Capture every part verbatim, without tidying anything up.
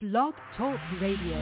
Blog Talk Radio.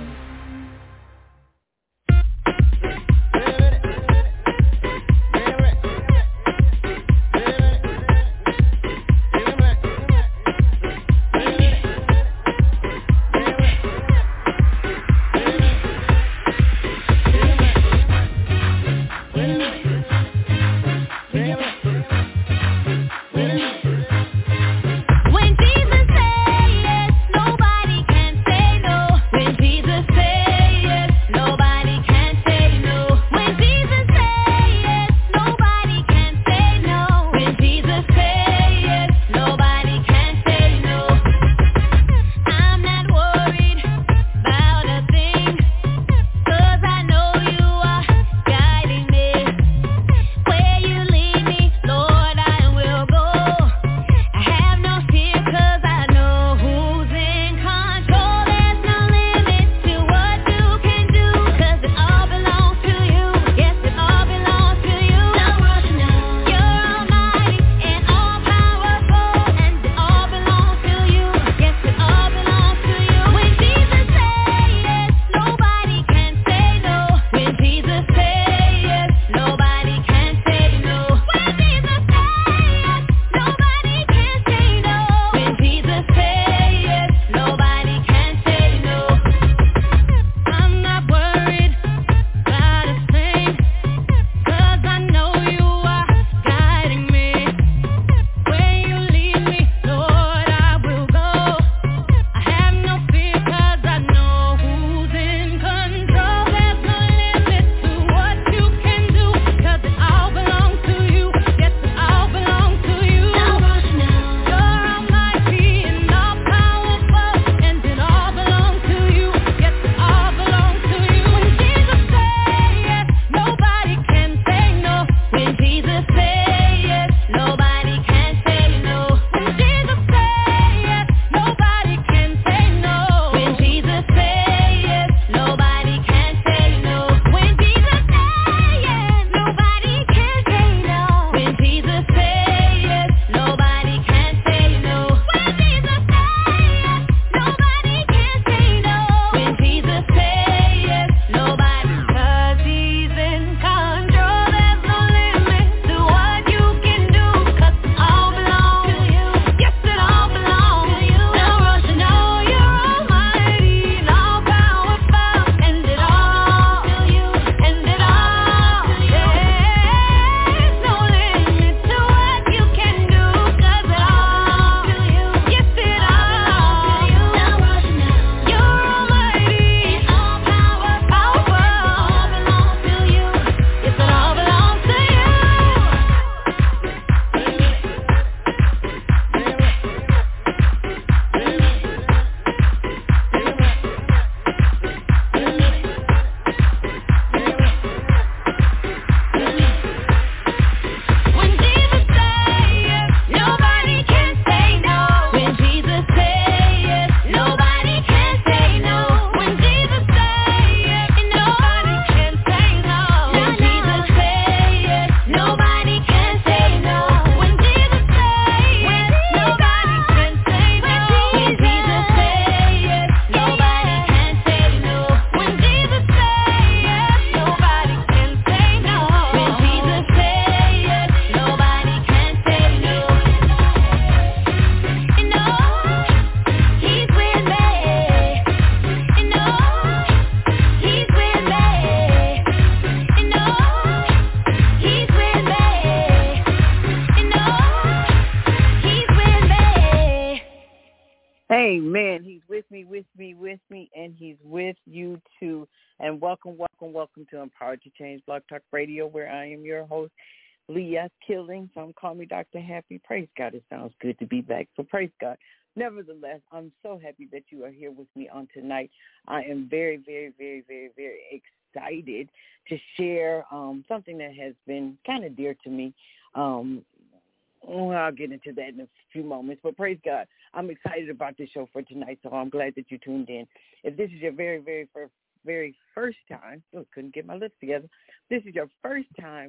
Amen. He's with me, with me, with me, and he's with you too. And welcome, welcome, welcome to Empowered to Change Blog Talk Radio, where I am your host, Leah Killing. Some call me Doctor Happy. Praise God. It sounds good to be back. So praise God. Nevertheless, I'm so happy that you are here with me on tonight. I am very, very, very, very, very excited to share um, something that has been kind of dear to me. Um, well, I'll get into that in a few moments, but praise God. I'm excited about this show for tonight, so I'm glad that you tuned in. If this is your very, very first, very first time, oh, couldn't get my lips together. This is your first time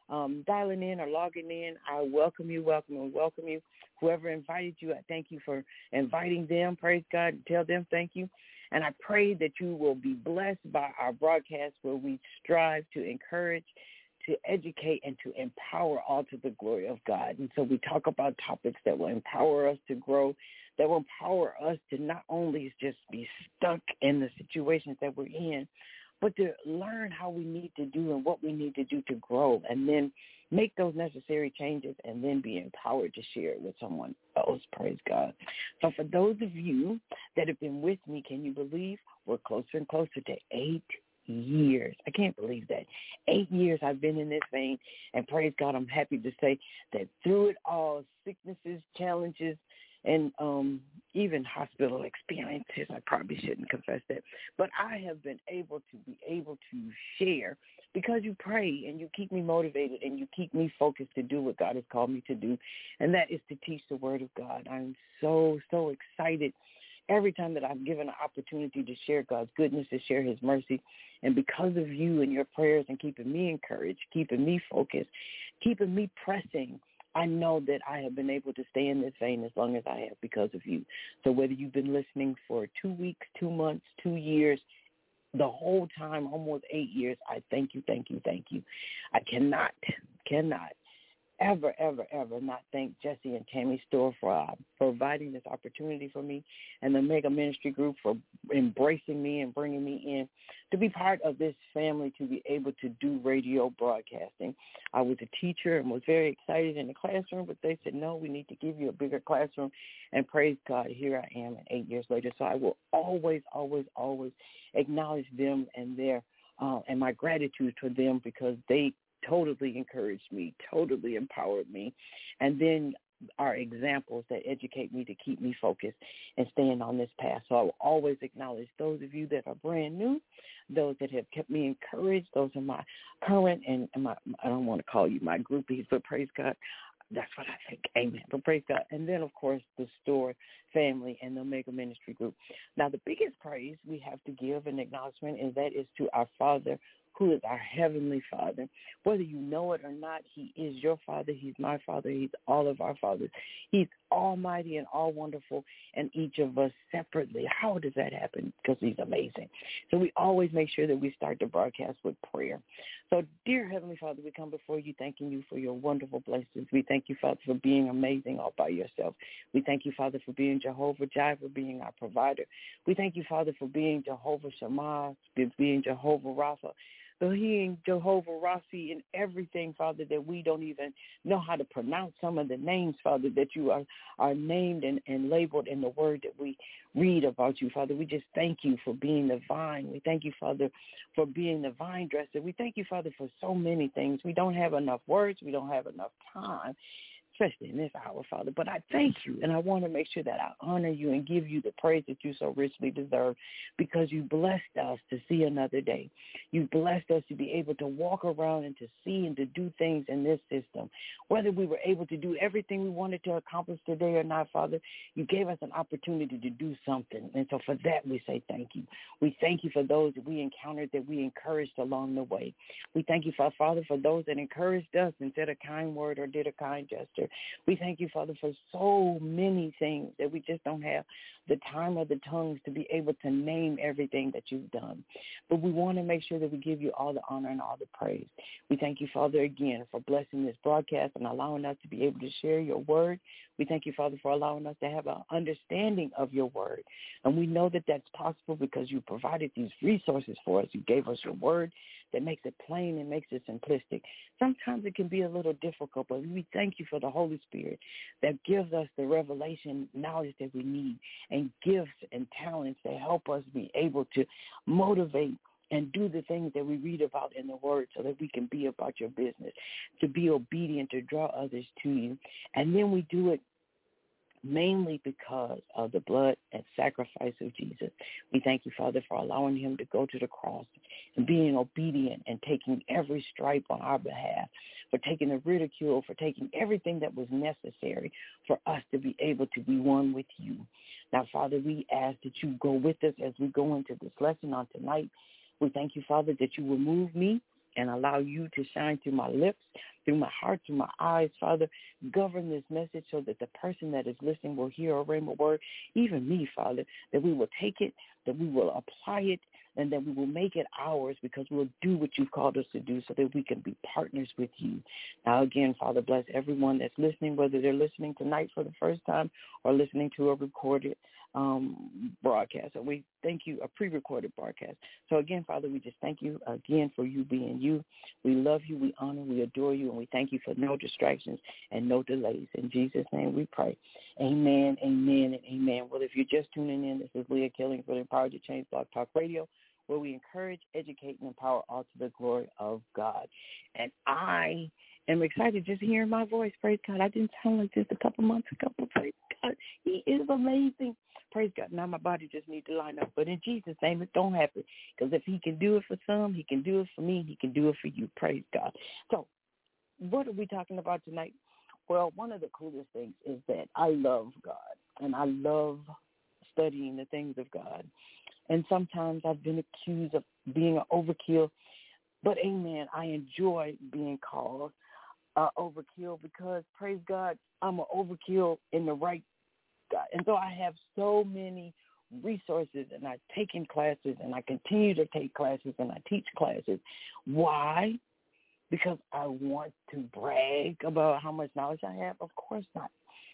um, dialing in or logging in. I welcome you, welcome and welcome you. Whoever invited you, I thank you for inviting them. Praise God. Tell them thank you. And I pray that you will be blessed by our broadcast where we strive to encourage, to educate, and to empower all to the glory of God. And so we talk about topics that will empower us to grow, that will empower us to not only just be stuck in the situations that we're in, but to learn how we need to do and what we need to do to grow, and then make those necessary changes and then be empowered to share it with someone else. Praise God. So for those of you that have been with me, can you believe we're closer and closer to eight years? I can't believe that. Eight years I've been in this vein, and praise God, I'm happy to say that through it all, sicknesses, challenges, and um, even hospital experiences, I probably shouldn't confess that, but I have been able to be able to share because you pray and you keep me motivated and you keep me focused to do what God has called me to do, and that is to teach the Word of God. I'm so, so excited every time that I'm given an opportunity to share God's goodness, to share his mercy. And because of you and your prayers and keeping me encouraged, keeping me focused, keeping me pressing, I know that I have been able to stay in this vein as long as I have because of you. So whether you've been listening for two weeks, two months, two years, the whole time, almost eight years, I thank you, thank you, thank you. I cannot, cannot ever, ever, ever not thank Jesse and Tammy Store for uh, providing this opportunity for me, and the Mega Ministry Group for embracing me and bringing me in to be part of this family, to be able to do radio broadcasting. I was a teacher and was very excited in the classroom, but they said, no, we need to give you a bigger classroom. And praise God, here I am eight years later. So I will always, always, always acknowledge them and their uh, and my gratitude for them, because they totally encouraged me, totally empowered me, and then are examples that educate me to keep me focused and staying on this path. So I will always acknowledge those of you that are brand new, those that have kept me encouraged. Those are my current and my, I don't want to call you my groupies, but praise God, that's what I think. Amen. But praise God. And then, of course, the Store family and the Omega Ministry Group. Now, the biggest praise we have to give and acknowledgement, and that is to our Father, who is our Heavenly Father. Whether you know it or not, he is your Father. He's my Father. He's all of our fathers. He's almighty and all wonderful, and each of us separately. How does that happen? Because he's amazing. So we always make sure that we start the broadcast with prayer. So, dear Heavenly Father, we come before you thanking you for your wonderful blessings. We thank you, Father, for being amazing all by yourself. We thank you, Father, for being Jehovah Jireh, for being our provider. We thank you, Father, for being Jehovah Shammah, for being Jehovah Rapha, for being Jehovah Rossi, and everything, Father, that we don't even know how to pronounce some of the names, Father, that you are, are named and, and labeled in the word that we read about you, Father. We just thank you for being the vine. We thank you, Father, for being the vine dresser. We thank you, Father, for so many things. We don't have enough words. We don't have enough time, especially in this hour, Father. But I thank you, and I want to make sure that I honor you and give you the praise that you so richly deserve, because you blessed us to see another day. You blessed us to be able to walk around and to see and to do things in this system. Whether we were able to do everything we wanted to accomplish today or not, Father, you gave us an opportunity to do something. And so for that, we say thank you. We thank you for those that we encountered, that we encouraged along the way. We thank you, Father, for those that encouraged us and said a kind word or did a kind gesture. We thank you, Father, for so many things that we just don't have the time or the tongues to be able to name everything that you've done. But we want to make sure that we give you all the honor and all the praise. We thank you, Father, again, for blessing this broadcast and allowing us to be able to share your word. We thank you, Father, for allowing us to have an understanding of your word. And we know that that's possible because you provided these resources for us. You gave us your word that makes it plain and makes it simplistic. Sometimes it can be a little difficult, but we thank you for the Holy Spirit that gives us the revelation knowledge that we need, and gifts and talents that help us be able to motivate and do the things that we read about in the word, so that we can be about your business, to be obedient, to draw others to you. And then we do it mainly because of the blood and sacrifice of Jesus. We thank you, Father, for allowing him to go to the cross and being obedient and taking every stripe on our behalf, for taking the ridicule, for taking everything that was necessary for us to be able to be one with you. Now, Father, we ask that you go with us as we go into this lesson on tonight. We thank you, Father, that you will move me and allow you to shine through my lips, through my heart, through my eyes, Father. Govern this message so that the person that is listening will hear a rhema word, even me, Father, that we will take it, that we will apply it, and that we will make it ours because we'll do what you've called us to do so that we can be partners with you. Now, again, Father, bless everyone that's listening, whether they're listening tonight for the first time or listening to a recorded um, broadcast. So we thank you, a pre-recorded broadcast. So, again, Father, we just thank you again for you being you. We love you, we honor, we adore you, and we thank you for no distractions and no delays. In Jesus' name we pray. Amen, amen, and amen. Well, if you're just tuning in, this is Leah Killing for the Empowered to Change Blog Talk Radio, where we encourage, educate, and empower all to the glory of God. And I am excited just hearing my voice. Praise God. I didn't sound like this a couple months ago, but praise God. He is amazing. Praise God. Now my body just needs to line up. But in Jesus' name, it don't happen. Because if he can do it for some, he can do it for me, he can do it for you. Praise God. So what are we talking about tonight? Well, one of the coolest things is that I love God, and I love studying the things of God. And sometimes I've been accused of being an overkill, but amen, I enjoy being called uh, overkill because, praise God, I'm an overkill in the right God. And so I have so many resources, and I've taken classes, and I continue to take classes, and I teach classes. Why? Because I want to brag about how much knowledge I have? Of course not.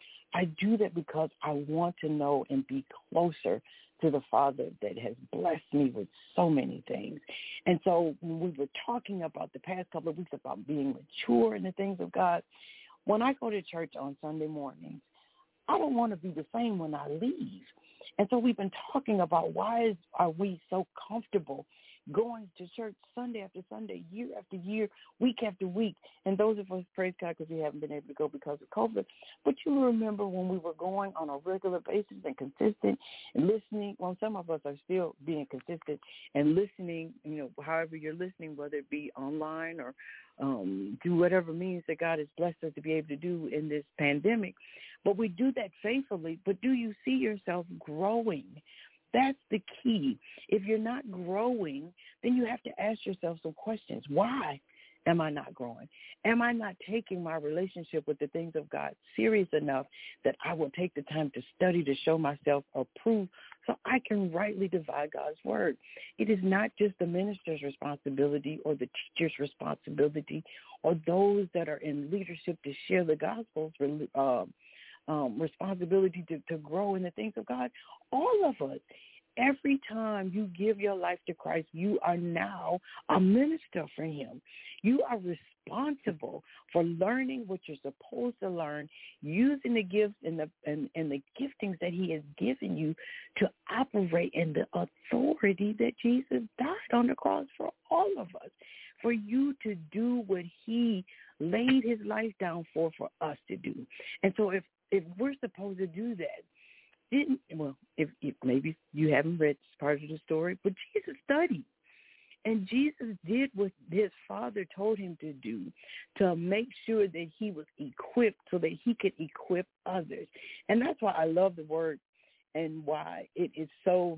I do that because I want to know and be closer to the Father that has blessed me with so many things. And so when we were talking about the past couple of weeks about being mature in the things of God, when I go to church on Sunday mornings, I don't want to be the same when I leave. And so we've been talking about why is, are we so comfortable going to church Sunday after Sunday, year after year, week after week. And those of us, praise God, because we haven't been able to go because of COVID. But you remember when we were going on a regular basis and consistent and listening. Well, some of us are still being consistent and listening, you know, however you're listening, whether it be online or um, through whatever means that God has blessed us to be able to do in this pandemic. But we do that faithfully. But do you see yourself growing? That's the key. If you're not growing, then you have to ask yourself some questions. Why am I not growing? Am I not taking my relationship with the things of God serious enough that I will take the time to study to show myself approved so I can rightly divide God's word? It is not just the minister's responsibility or the teacher's responsibility or those that are in leadership to share the gospel's uh, Um, responsibility to, to grow in the things of God. All of us, every time you give your life to Christ, you are now a minister for him. You are responsible for learning what you're supposed to learn, using the gifts and the and, and the giftings that he has given you to operate in the authority that Jesus died on the cross for all of us, for you to do what he laid his life down for, for us to do. And so if If we're supposed to do that, didn't well, if, if maybe you haven't read this part of the story, but Jesus studied. And Jesus did what his Father told him to do to make sure that he was equipped so that he could equip others. And that's why I love the word and why it is so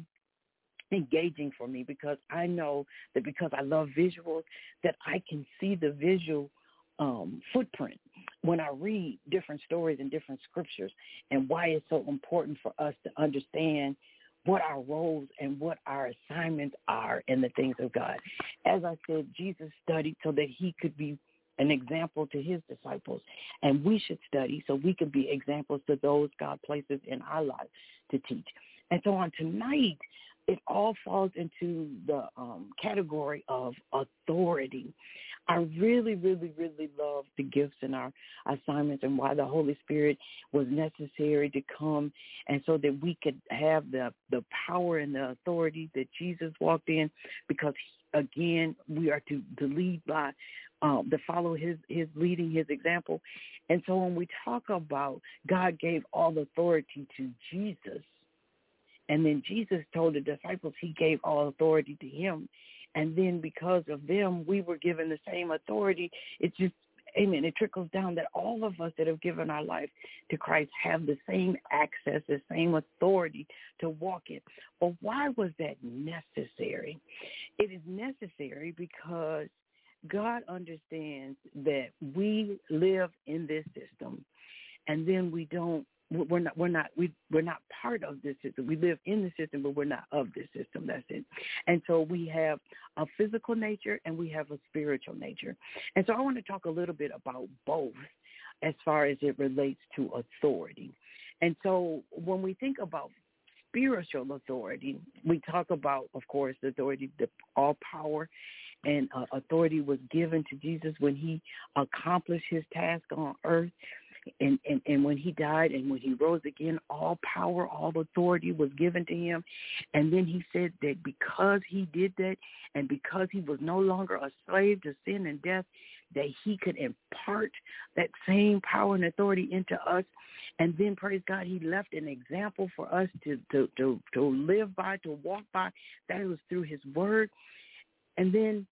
engaging for me, because I know that because I love visuals, that I can see the visual um, footprint when I read different stories and different scriptures, and why it's so important for us to understand what our roles and what our assignments are in the things of God. As I said, Jesus studied so that he could be an example to his disciples, and we should study so we can be examples to those God places in our lives to teach. And so on tonight, it all falls into the um, category of authority. I really, really, really love the gifts and our assignments and why the Holy Spirit was necessary to come, and so that we could have the, the power and the authority that Jesus walked in, because, again, we are to, to lead by, um, to follow his, his leading, his example. And so when we talk about God gave all authority to Jesus, and then Jesus told the disciples he gave all authority to him. And then because of them, we were given the same authority. It's just, amen, it trickles down that all of us that have given our life to Christ have the same access, the same authority to walk in. But why was that necessary? It is necessary because God understands that we live in this system, and then we don't. We're not. We're not. We we're not part of this system. We live in the system, but we're not of this system. That's it. And so we have a physical nature and we have a spiritual nature. And so I want to talk a little bit about both, as far as it relates to authority. And so when we think about spiritual authority, we talk about, of course, the authority, the all power and uh, authority was given to Jesus when he accomplished his task on earth. And, and, and when he died and when he rose again, all power, all authority was given to him. And then he said that because he did that and because he was no longer a slave to sin and death, that he could impart that same power and authority into us. And then, praise God, he left an example for us to, to, to, to live by, to walk by. That was through his word. And then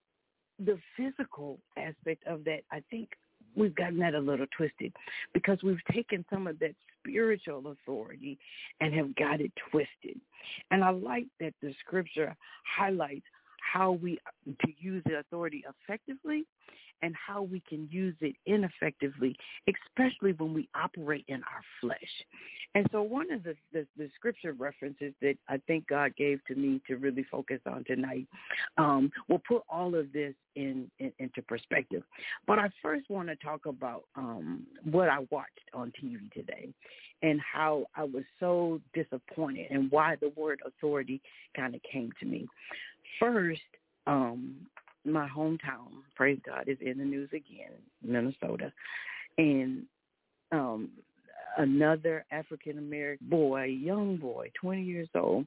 the physical aspect of that, I think, we've gotten that a little twisted because we've taken some of that spiritual authority and have got it twisted. And I like that the scripture highlights how we to use the authority effectively and how we can use it ineffectively, especially when we operate in our flesh. And so one of the, the, the scripture references that I think God gave to me to really focus on tonight um, will put all of this in, in into perspective. But I first want to talk about um, what I watched on T V today and how I was so disappointed and why the word authority kind of came to me. First, um, my hometown, praise God, is in the news again, Minnesota. And um, another African-American boy, young boy, twenty years old,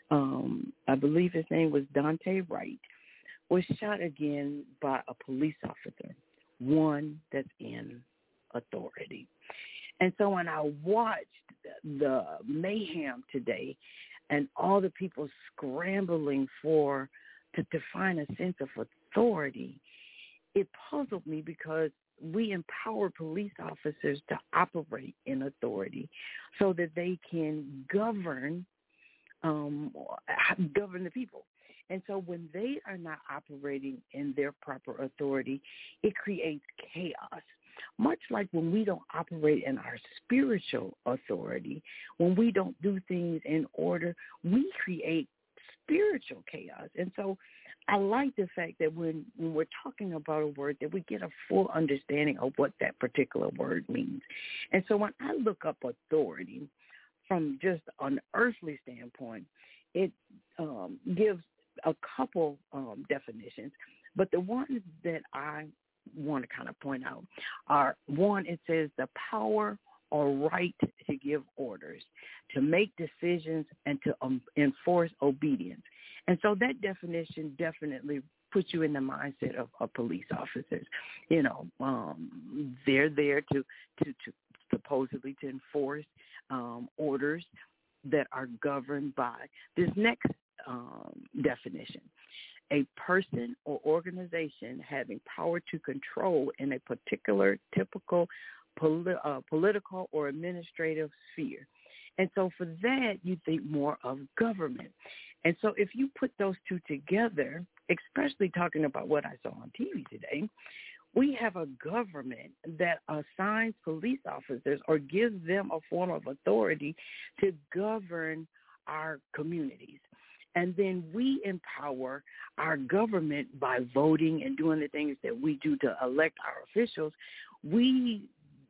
um, I believe his name was Dante Wright, was shot again by a police officer, one that's in authority. And so when I watched the mayhem today and all the people scrambling for to define a sense of authority, it puzzled me because we empower police officers to operate in authority so that they can govern um, govern the people. And so when they are not operating in their proper authority, it creates chaos. Much like when we don't operate in our spiritual authority, when we don't do things in order, we create spiritual chaos. And so I like the fact that when, when we're talking about a word, that we get a full understanding of what that particular word means. And so when I look up authority from just an earthly standpoint, it um, gives a couple um, definitions. But the ones that I want to kind of point out are, one, it says the power or right to give orders, to make decisions, and to um, enforce obedience. And so that definition definitely puts you in the mindset of, of police officers. You know, um, they're there to, to, to supposedly to enforce um, orders that are governed by this next um, definition. A person or organization having power to control in a particular typical poli- uh, political or administrative sphere. And so for that, you think more of government. And so if you put those two together, especially talking about what I saw on T V today, we have a government that assigns police officers or gives them a form of authority to govern our communities. And then we empower our government by voting and doing the things that we do to elect our officials. We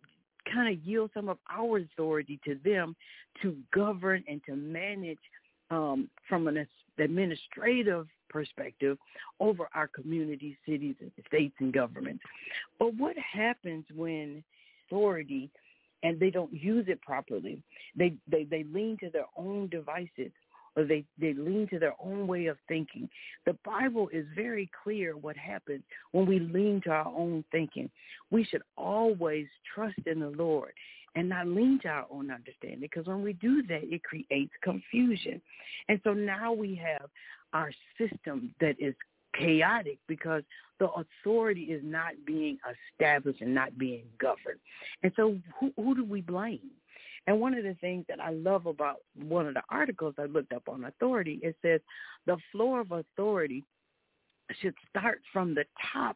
kind of yield some of our authority to them to govern and to manage um, from an administrative perspective over our communities, cities, and states and governments. But what happens when authority and they don't use it properly? They they, they lean to their own devices, or they, they lean to their own way of thinking. The Bible is very clear what happens when we lean to our own thinking. We should always trust in the Lord and not lean to our own understanding, because when we do that, it creates confusion. And so now we have our system that is chaotic because the authority is not being established and not being governed. And so who, who do we blame? And one of the things that I love about one of the articles I looked up on authority, it says the floor of authority should start from the top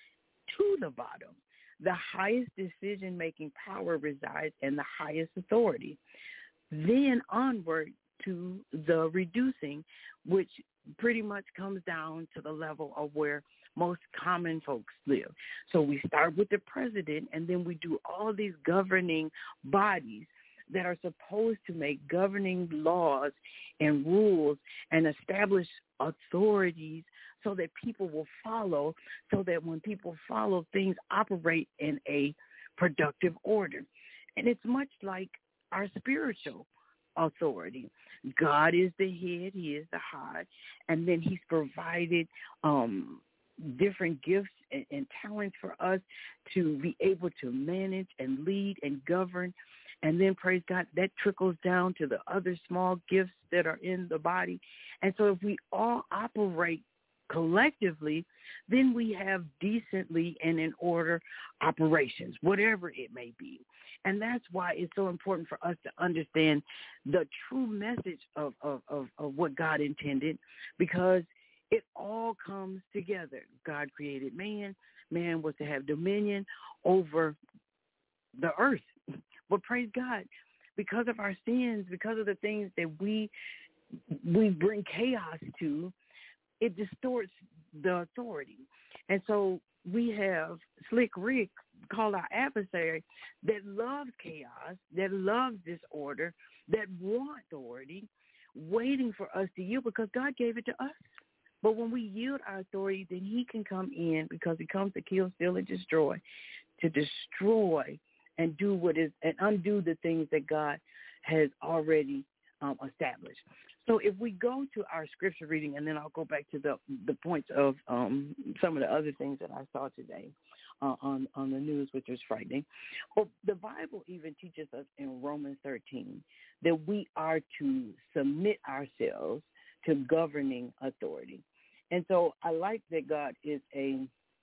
to the bottom. The highest decision-making power resides in the highest authority. Then onward to the reducing, which pretty much comes down to the level of where most common folks live. So we start with the president, and then we do all these governing bodies that are supposed to make governing laws and rules and establish authorities so that people will follow, so that when people follow, things operate in a productive order. And it's much like our spiritual authority. God is the head, he is the heart, and then he's provided um, different gifts and, and talents for us to be able to manage and lead and govern. And then, praise God, that trickles down to the other small gifts that are in the body. And so if we all operate collectively, then we have decently and in order operations, whatever it may be. And that's why it's so important for us to understand the true message of, of, of, of what God intended, because it all comes together. God created man. Man was to have dominion over the earth. But praise God, because of our sins, because of the things that we we bring chaos to, it distorts the authority. And so we have Slick Rick, called our adversary, that loves chaos, that loves disorder, that wants authority, waiting for us to yield because God gave it to us. But when we yield our authority, then he can come in, because he comes to kill, steal, and destroy, to destroy and do what is, and undo the things that God has already um, established. So if we go to our scripture reading, and then I'll go back to the the points of um, some of the other things that I saw today uh, on, on the news, which was frightening. Well, the Bible even teaches us in Romans thirteen that we are to submit ourselves to governing authority. And so I like that God is a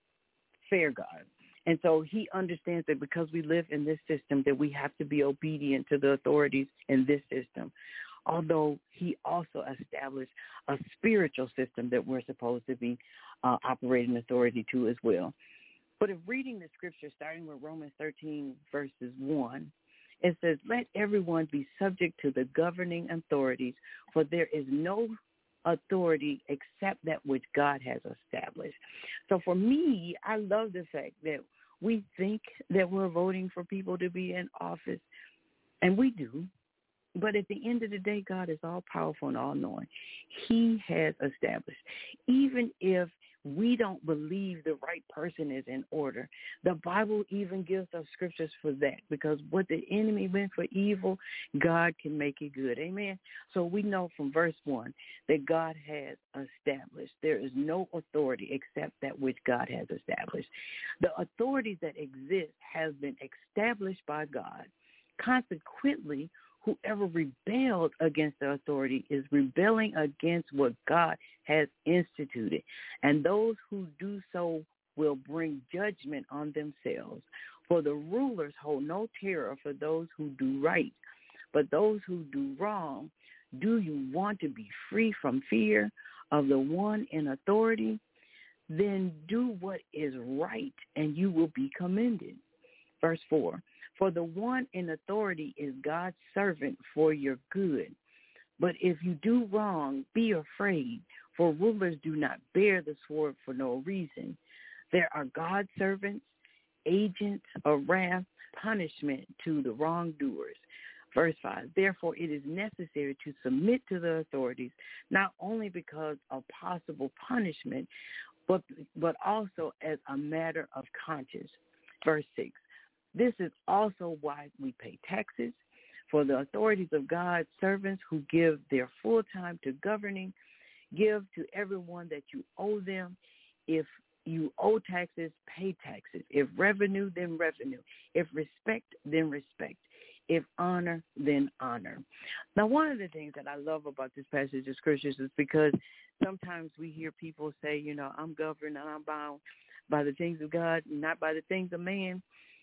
fair God. And so he understands that because we live in this system, that we have to be obedient to the authorities in this system, although he also established a spiritual system that we're supposed to be uh, operating authority to as well. But if reading the scripture, starting with Romans thirteen, verses one, it says, let everyone be subject to the governing authorities, for there is no authority except that which God has established. So for me, I love the fact that we think that we're voting for people to be in office, and we do. But at the end of the day, God is all powerful and all knowing. He has established. Even if we don't believe the right person is in order, the Bible even gives us scriptures for that, because what the enemy meant for evil, God can make it good. Amen. So we know from verse one that God has established. There is no authority except that which God has established. The authority that exists has been established by God. Consequently, whoever rebelled against the authority is rebelling against what God has instituted. And those who do so will bring judgment on themselves. For the rulers hold no terror for those who do right, but those who do wrong. Do you want to be free from fear of the one in authority? Then do what is right, and you will be commended. Verse four. For the one in authority is God's servant for your good. But if you do wrong, be afraid, for rulers do not bear the sword for no reason. There are God's servants, agents of wrath, punishment to the wrongdoers. Verse five, therefore it is necessary to submit to the authorities, not only because of possible punishment, but, but also as a matter of conscience. Verse six, this is also why we pay taxes, for the authorities of God's servants who give their full time to governing, give to everyone that you owe them. If you owe taxes, pay taxes. If revenue, then revenue. If respect, then respect. If honor, then honor. Now, one of the things that I love about this passage of scriptures is because sometimes we hear people say, you know, I'm governed and I'm bound by the things of God, not by the things of man.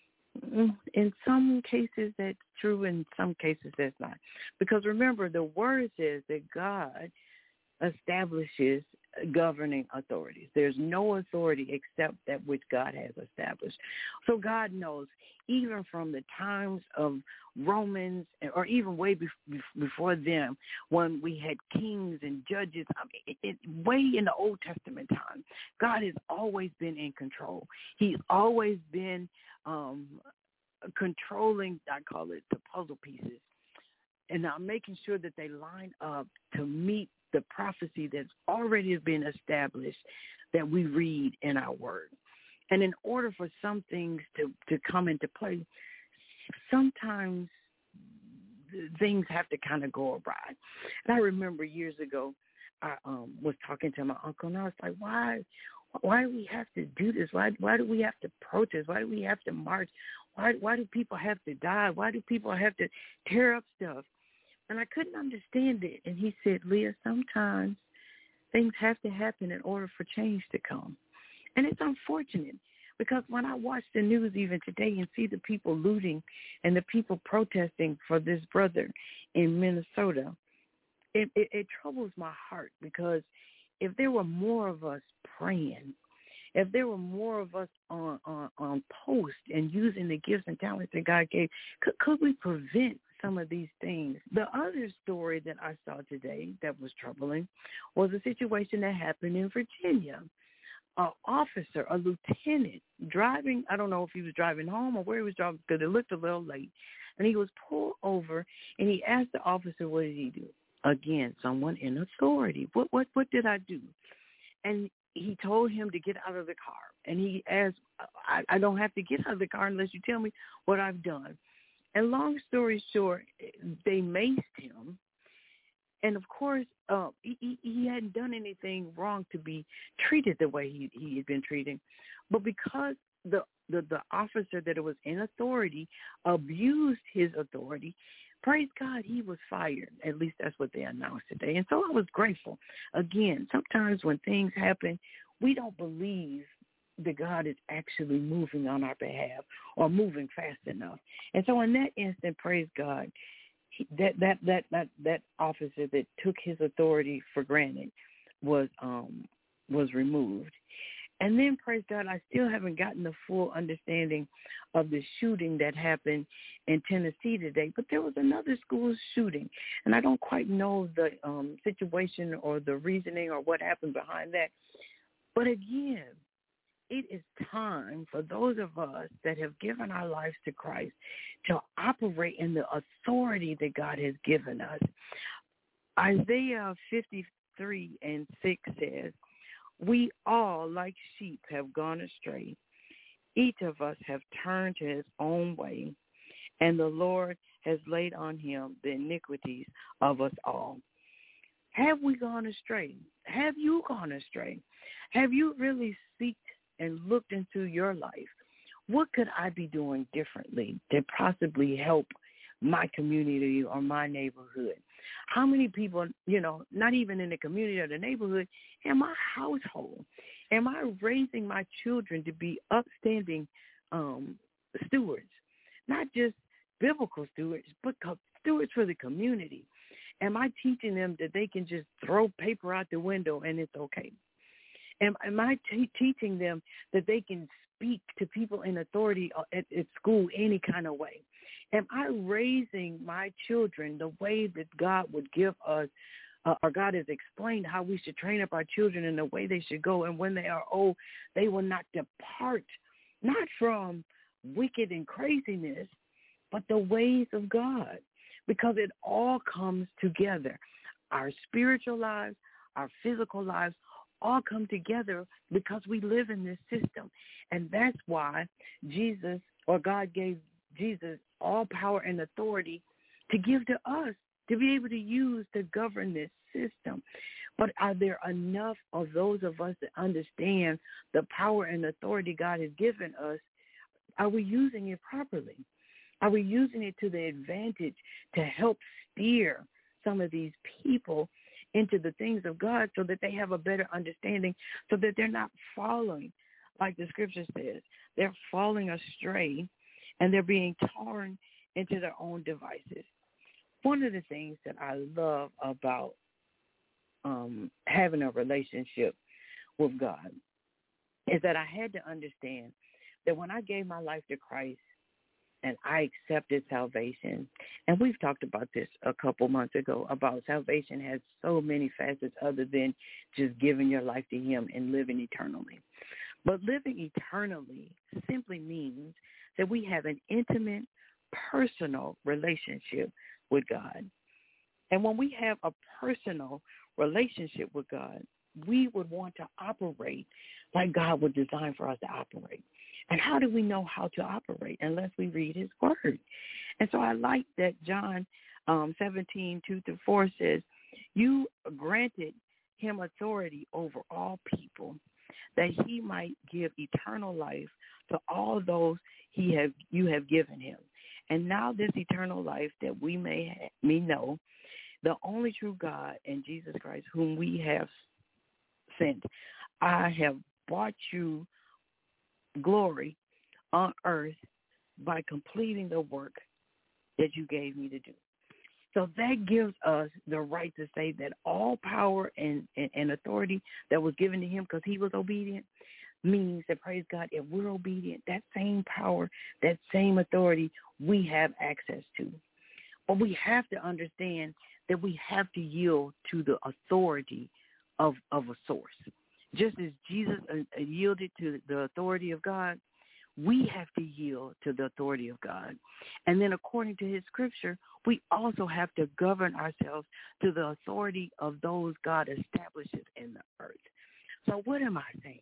In some cases, that's true. In some cases, that's not. Because remember, the word says that God establishes governing authorities. There's no authority except that which God has established. So God knows, even from the times of Romans, or even way before them, when we had kings and judges, I mean, it, it, way in the Old Testament time, God has always been in control. He's always been um, controlling, I call it, the puzzle pieces, and now making sure that they line up to meet the prophecy that's already been established that we read in our word. And in order for some things to, to come into play, sometimes things have to kind of go awry. And I remember years ago, I um, was talking to my uncle, and I was like, why why do we have to do this? Why why do we have to protest? Why do we have to march? Why why do people have to die? Why do people have to tear up stuff? And I couldn't understand it. And he said, Leah, sometimes things have to happen in order for change to come. And it's unfortunate, because when I watch the news even today and see the people looting and the people protesting for this brother in Minnesota, it, it, it troubles my heart, because if there were more of us praying, if there were more of us on, on, on post and using the gifts and talents that God gave, could, could we prevent some of these things? The other story that I saw today that was troubling was a situation that happened in Virginia. An officer, a lieutenant, driving, I don't know if he was driving home or where he was driving, because it looked a little late, and he was pulled over, and he asked the officer, what did he do? Again, someone in authority. What what what did I do? And he told him to get out of the car. And he asked, I, I don't have to get out of the car unless you tell me what I've done. And long story short, they maced him. And, of course, uh, he, he hadn't done anything wrong to be treated the way he, he had been treated. But because the, the, the officer that was in authority abused his authority, praise God, he was fired. At least that's what they announced today. And so I was grateful. Again, sometimes when things happen, we don't believe that God is actually moving on our behalf or moving fast enough. And so in that instant, praise God, he, that, that, that, that, that officer that took his authority for granted was um, was removed. And then, praise God, I still haven't gotten the full understanding of the shooting that happened in Tennessee today. But there was another school shooting, and I don't quite know the um, situation or the reasoning or what happened behind that. But again, it is time for those of us that have given our lives to Christ to operate in the authority that God has given us. Isaiah fifty-three and six says, we all, like sheep, have gone astray. Each of us have turned to his own way, and the Lord has laid on him the iniquities of us all. Have we gone astray? Have you gone astray? Have you really seeked and looked into your life? What could I be doing differently to possibly help my community or my neighborhood? How many people, you know, not even in the community or the neighborhood, in my household, am I raising my children to be upstanding um, stewards, not just biblical stewards, but stewards for the community? Am I teaching them that they can just throw paper out the window and it's okay? Am, am I t- teaching them that they can speak to people in authority at, at school any kind of way? Am I raising my children the way that God would give us, uh, or God has explained how we should train up our children in the way they should go, and when they are old, they will not depart, not from wicked and craziness, but the ways of God, because it all comes together. Our spiritual lives, our physical lives, all come together because we live in this system. And that's why Jesus, or God gave Jesus all power and authority to give to us to be able to use to govern this system. But are there enough of those of us that understand the power and authority God has given us? Are we using it properly? Are we using it to the advantage to help steer some of these people into the things of God so that they have a better understanding, so that they're not falling, like the scripture says, they're falling astray and they're being torn into their own devices. One of the things that I love about um, having a relationship with God is that I had to understand that when I gave my life to Christ and I accepted salvation, and we've talked about this a couple months ago, about salvation has so many facets other than just giving your life to him and living eternally. But living eternally simply means that we have an intimate, personal relationship with God. And when we have a personal relationship with God, we would want to operate like God would design for us to operate. And how do we know how to operate unless we read his word? And so I like that John um, seventeen, two through four says, you granted him authority over all people, that he might give eternal life to all those he have you have given him. And now this eternal life that we may ha- may know the only true God and Jesus Christ, whom we have sent. I have brought you glory on earth by completing the work that you gave me to do. So that gives us the right to say that all power and, and, and authority that was given to him because he was obedient means that, praise God, if we're obedient, that same power, that same authority we have access to. But we have to understand that we have to yield to the authority of, of a source. Just as Jesus uh, yielded to the authority of God, we have to yield to the authority of God. And then according to his scripture, we also have to govern ourselves to the authority of those God establishes in the earth. So what am I saying?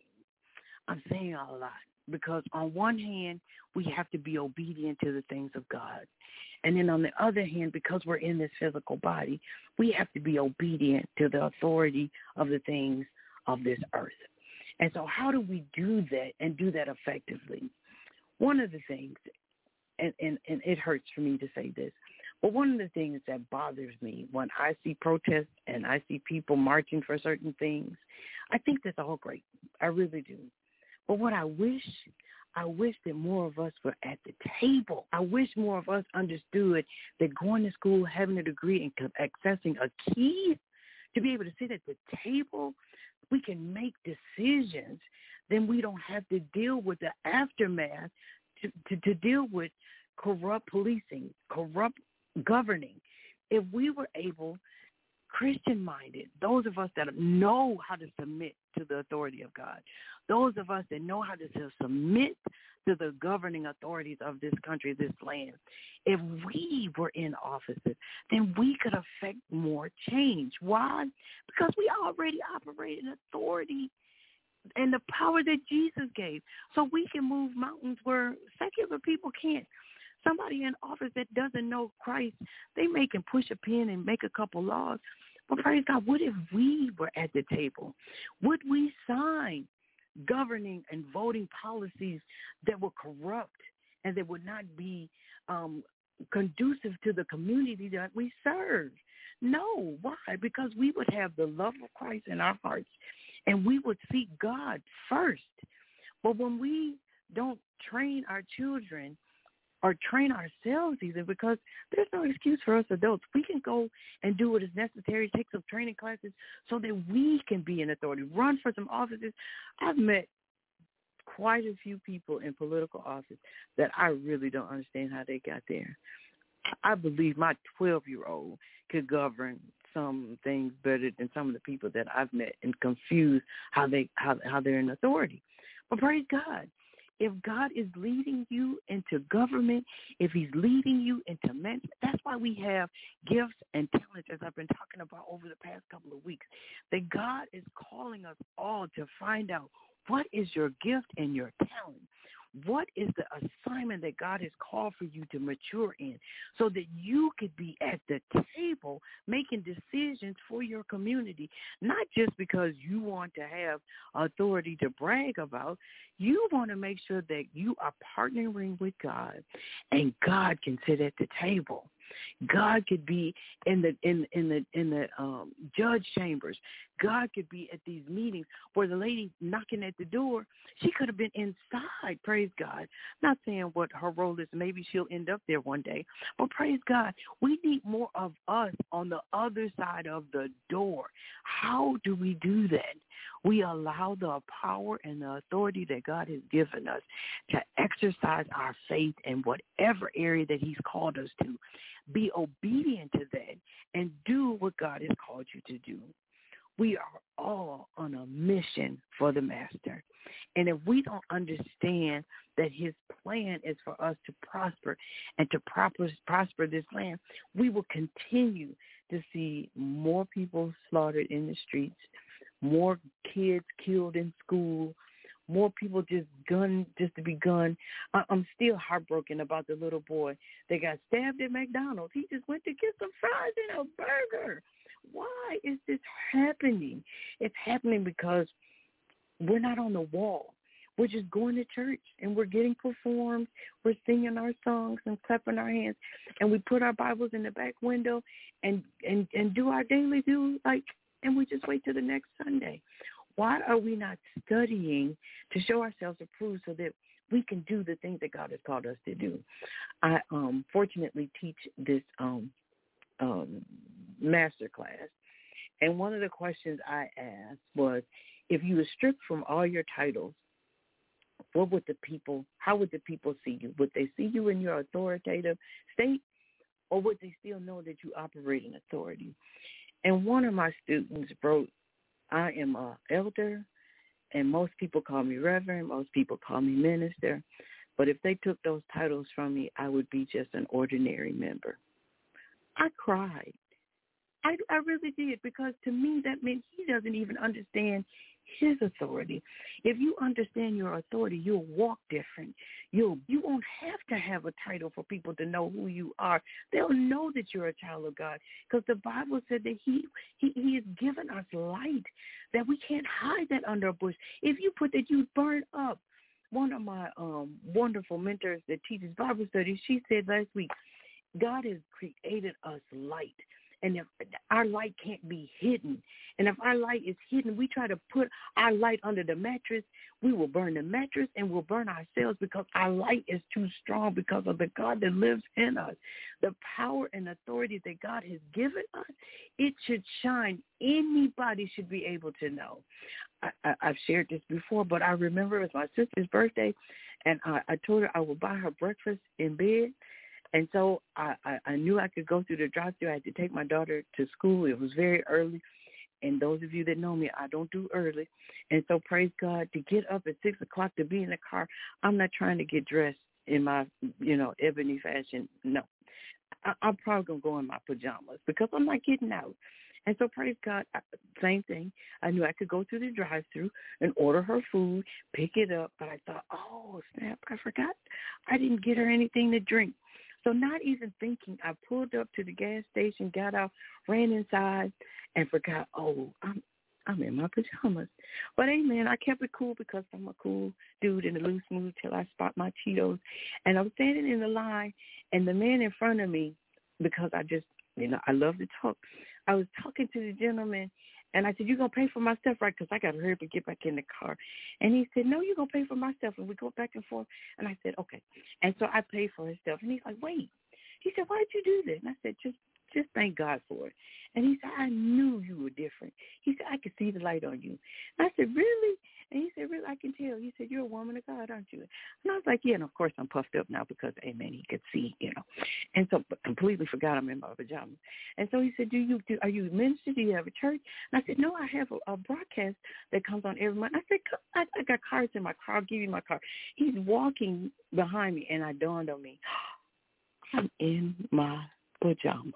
I'm saying a lot because on one hand, we have to be obedient to the things of God. And then on the other hand, because we're in this physical body, we have to be obedient to the authority of the things of this earth. And so how do we do that and do that effectively? One of the things, and, and, and it hurts for me to say this, but one of the things that bothers me when I see protests and I see people marching for certain things, I think that's all great. I really do. But what I wish, I wish that more of us were at the table. I wish more of us understood that going to school, having a degree, and accessing a key to be able to sit at the table, we can make decisions. Then we don't have to deal with the aftermath to, to, to deal with corrupt policing, corrupt governing. If we were able, Christian-minded, those of us that know how to submit to the authority of God, those of us that know how to submit to the governing authorities of this country, this land, if we were in offices, then we could affect more change. Why? Because we already operate in authority and the power that Jesus gave. So we can move mountains where secular people can't. Somebody in office that doesn't know Christ, they may can push a pen and make a couple laws. But praise God, what if we were at the table? Would we sign governing and voting policies that were corrupt and that would not be um, conducive to the community that we serve? No. Why? Because we would have the love of Christ in our hearts and we would seek God first. But when we don't train our children or train ourselves either, because there's no excuse for us adults. We can go and do what is necessary, take some training classes so that we can be in authority, run for some offices. I've met quite a few people in political office that I really don't understand how they got there. I believe my twelve-year-old could govern some things better than some of the people that I've met and confused how, they, how, how they're in authority. But praise God. If God is leading you into government, if he's leading you into men, that's why we have gifts and talents, as I've been talking about over the past couple of weeks, that God is calling us all to find out what is your gift and your talent. What is the assignment that God has called for you to mature in so that you could be at the table making decisions for your community, not just because you want to have authority to brag about. You want to make sure that you are partnering with God and God can sit at the table. God could be in the in in the in the um, judge chambers. God could be at these meetings where the lady knocking at the door, she could have been inside. Praise God. Not saying what her role is. Maybe she'll end up there one day. But praise God, we need more of us on the other side of the door. How do we do that? We allow the power and the authority that God has given us to exercise our faith in whatever area that he's called us to. Be obedient to that and do what God has called you to do. We are all on a mission for the Master. And if we don't understand that his plan is for us to prosper and to prosper, prosper this land, we will continue to see more people slaughtered in the streets, more kids killed in school, more people just gunned just to be gunned. I'm still heartbroken about the little boy that got stabbed at McDonald's. He just went to get some fries and a burger. Why is this happening? It's happening because we're not on the wall. We're just going to church, and we're getting performed. We're singing our songs and clapping our hands, and we put our Bibles in the back window and, and, and do our daily do, like, and we just wait till the next Sunday. Why are we not studying to show ourselves approved so that we can do the things that God has called us to do? I um, fortunately teach this um, um, master class, and one of the questions I asked was, if you were stripped from all your titles, what would the people, how would the people see you? Would they see you in your authoritative state, or would they still know that you operate in authority? And one of my students wrote, I am an elder, and most people call me reverend, most people call me minister, but if they took those titles from me, I would be just an ordinary member. I cried. I, I really did, because to me that meant he doesn't even understand his authority. If you understand your authority, you'll walk different. You'll, you won't have to have a title for people to know who you are. They'll know that you're a child of God, because the Bible said that he, he, he has given us light, that we can't hide that under a bush. If you put that, you burn up. One of my um, wonderful mentors that teaches Bible studies, she said last week, God has created us light. And if our light can't be hidden, and if our light is hidden, we try to put our light under the mattress, we will burn the mattress and we'll burn ourselves, because our light is too strong because of the God that lives in us. The power and authority that God has given us, it should shine. Anybody should be able to know. I, I, I've shared this before, but I remember it was my sister's birthday, and I, I told her I would buy her breakfast in bed. And so I, I, I knew I could go through the drive-thru. I had to take my daughter to school. It was very early. And those of you that know me, I don't do early. And so praise God, to get up at six o'clock to be in the car, I'm not trying to get dressed in my, you know, ebony fashion. No. I, I'm probably going to go in my pajamas because I'm not getting out. And so praise God, I, same thing. I knew I could go through the drive-thru and order her food, pick it up. But I thought, oh, snap, I forgot. I didn't get her anything to drink. So not even thinking, I pulled up to the gas station, got out, ran inside, and forgot, oh, I'm I'm in my pajamas. But, amen, I kept it cool because I'm a cool dude in a loose mood till I spot my Cheetos. And I was standing in the line, and the man in front of me, because I just, you know, I love to talk, I was talking to the gentleman, and I said, you going to pay for my stuff, right? Because I got to hurry up and get back in the car. And he said, no, you're going to pay for my stuff. And we go back and forth. And I said, okay. And so I paid for his stuff. And he's like, wait. He said, why did you do that? And I said, just just thank God for it. And he said, I knew you were different. He said, I could see the light on you. And I said, really? And he said, really, I can tell. He said, you're a woman of God, aren't you? And I was like, yeah, and of course I'm puffed up now because, amen, he could see, you know. And so but completely forgot I'm in my pajamas. And so he said, do you, do, are you a minister? Do you have a church? And I said, no, I have a, a broadcast that comes on every month. I said, I, I got cars in my car. I'll give you my car. He's walking behind me, and I dawned on me, I'm in my pajamas.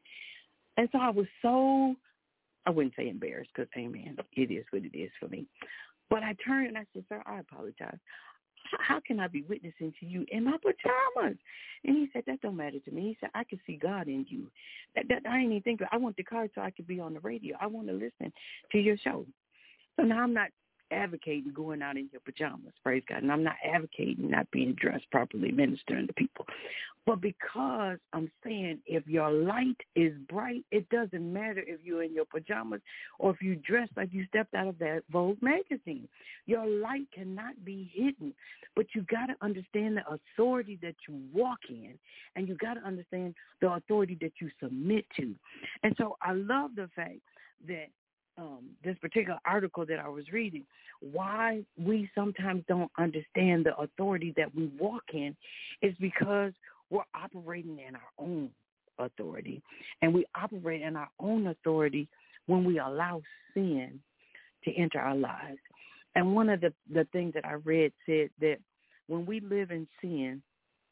And so I was so, I wouldn't say embarrassed because, amen, it is what it is for me. But I turned and I said, sir, I apologize. How can I be witnessing to you in my pajamas? And he said, that don't matter to me. He said, I can see God in you. That, that I ain't even think, I want the car so I could be on the radio. I want to listen to your show. So now I'm not advocating going out in your pajamas, praise God. And I'm not advocating not being dressed properly, ministering to people. But because I'm saying if your light is bright, it doesn't matter if you're in your pajamas or if you dress like you stepped out of that Vogue magazine. Your light cannot be hidden. But you got to understand the authority that you walk in, and you got to understand the authority that you submit to. And so I love the fact that um, this particular article that I was reading, why we sometimes don't understand the authority that we walk in is because we're operating in our own authority. And we operate in our own authority when we allow sin to enter our lives. And one of the, the things that I read said that when we live in sin,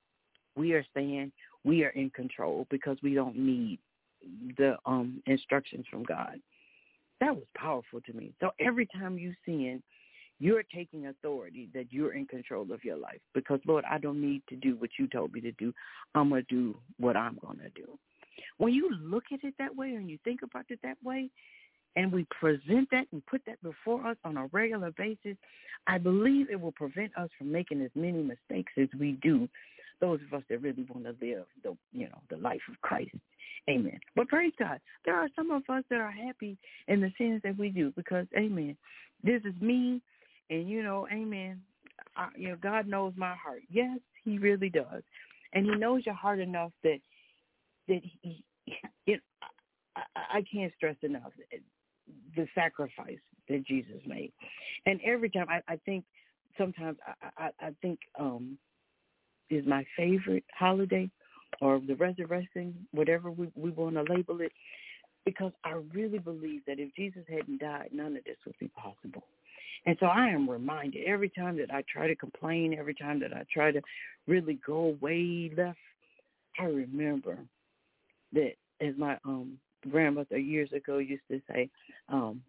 we are saying we are in control because we don't need the um, instructions from God. That was powerful to me. So every time you sin, you're taking authority that you're in control of your life because, Lord, I don't need to do what you told me to do. I'm going to do what I'm going to do. When you look at it that way and you think about it that way, and we present that and put that before us on a regular basis, I believe it will prevent us from making as many mistakes as we do, those of us that really want to live the, you know, the life of Christ. Amen. But praise God, there are some of us that are happy in the sins that we do because, amen, this is me, and, you know, amen, I, you know, God knows my heart. Yes, he really does. And he knows your heart enough that, that he, it, I, I can't stress enough the sacrifice that Jesus made. And every time I, I think sometimes I, I, I think um, is my favorite holiday or the resurrection, whatever we, we want to label it, because I really believe that if Jesus hadn't died, none of this would be possible. And so I am reminded every time that I try to complain, every time that I try to really go way left, I remember that as my um, grandmother years ago used to say, um,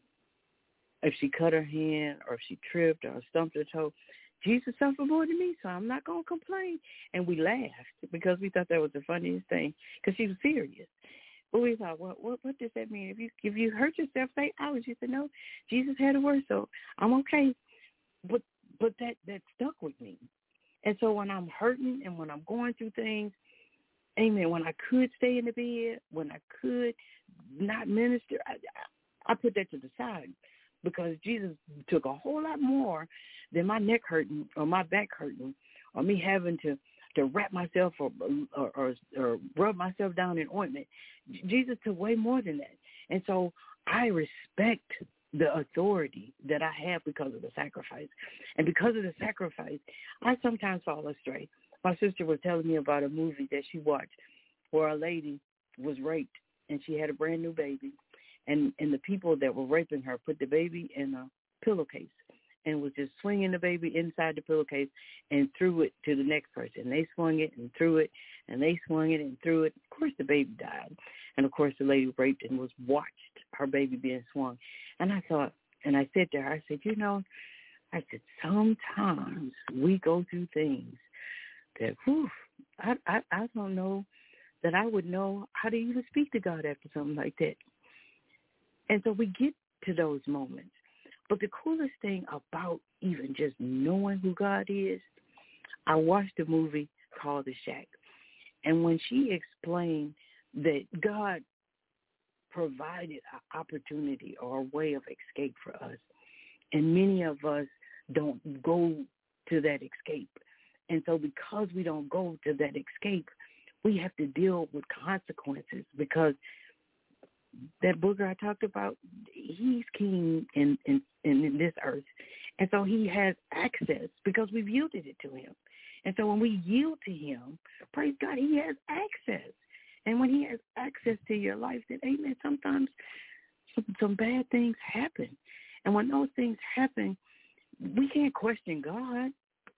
if she cut her hand or if she tripped or stumped her toe, Jesus suffered more than me, so I'm not going to complain. And we laughed because we thought that was the funniest thing because she was serious. But we thought, well, what, what does that mean? If you if you hurt yourself, say ouch. She said, no, Jesus had a word, so I'm okay. But but that, that stuck with me. And so when I'm hurting and when I'm going through things, amen, when I could stay in the bed, when I could not minister, I, I, I put that to the side because Jesus took a whole lot more than my neck hurting or my back hurting or me having to, to wrap myself or, or, or, or rub myself down in ointment. Jesus took way more than that. And so I respect the authority that I have because of the sacrifice. And because of the sacrifice, I sometimes fall astray. My sister was telling me about a movie that she watched where a lady was raped and she had a brand new baby. And, and the people that were raping her put the baby in a pillowcase and was just swinging the baby inside the pillowcase and threw it to the next person. They swung it and threw it, and they swung it and threw it. Of course, the baby died. And, of course, the lady raped and was watched her baby being swung. And I thought, and I said to her, I said, you know, I said, sometimes we go through things that, whew, I, I, I don't know that I would know how to even speak to God after something like that. And so we get to those moments. But the coolest thing about even just knowing who God is, I watched a movie called The Shack. And when she explained that God provided an opportunity or a way of escape for us, and many of us don't go to that escape. And so because we don't go to that escape, we have to deal with consequences because that booger I talked about, he's king in, in, in this earth. And so he has access because we've yielded it to him. And so when we yield to him, praise God, he has access. And when he has access to your life, then, amen, sometimes some, some bad things happen. And when those things happen, we can't question God.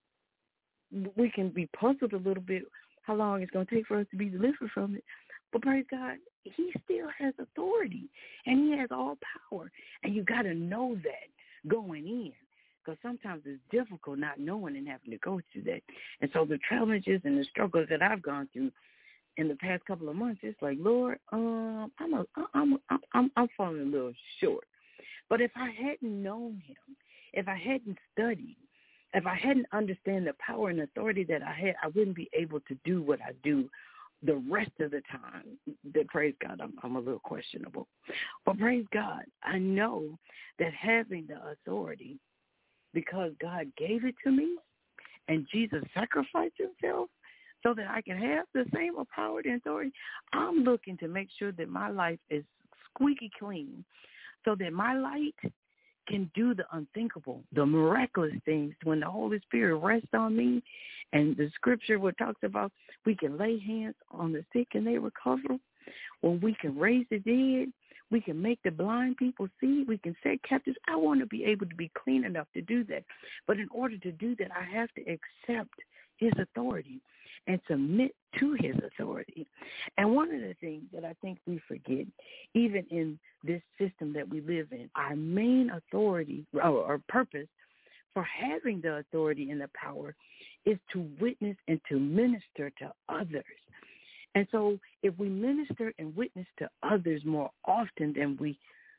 We can be puzzled a little bit how long it's going to take for us to be delivered from it. But praise God, he still has authority, and he has all power. And you got to know that going in, because sometimes it's difficult not knowing and having to go through that. And so the challenges and the struggles that I've gone through in the past couple of months, it's like, Lord, um, I'm a, I'm, I'm, I'm, I'm falling a little short. But if I hadn't known him, if I hadn't studied, if I hadn't understand the power and authority that I had, I wouldn't be able to do what I do the rest of the time. That, praise God, I'm, I'm a little questionable. But praise God, I know that having the authority, because God gave it to me and Jesus sacrificed himself so that I can have the same power and authority, I'm looking to make sure that my life is squeaky clean so that my light can do the unthinkable, the miraculous things when the Holy Spirit rests on me. And the scripture what talks about we can lay hands on the sick and they recover. When we can raise the dead, we can make the blind people see. We can set captives. I want to be able to be clean enough to do that. But in order to do that, I have to accept his authority and submit to his authority. And one of the things that I think we forget, even in this system that we live in, our main authority or, or purpose for having the authority and the power is to witness and to minister to others. And so if we minister and witness to others more often than we